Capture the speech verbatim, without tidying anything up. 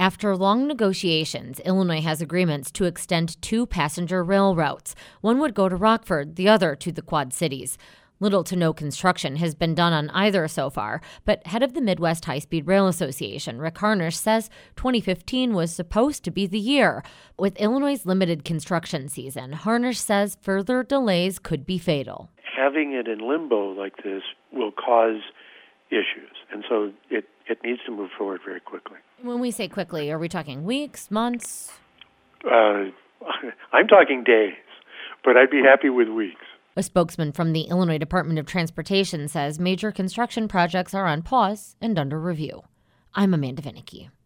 After long negotiations, Illinois has agreements to extend two passenger rail routes. One would go to Rockford, the other to the Quad Cities. Little to no construction has been done on either so far, but head of the Midwest High-Speed Rail Association, Rick Harnisch, says twenty fifteen was supposed to be the year. With Illinois' limited construction season, Harnisch says further delays could be fatal. Having it in limbo like this will cause issues, and so it, it needs to move forward very quickly. When we say quickly, are we talking weeks, months? Uh, I'm talking days, but I'd be happy with weeks. A spokesman from the Illinois Department of Transportation says major construction projects are on pause and under review. I'm Amanda Vinicky.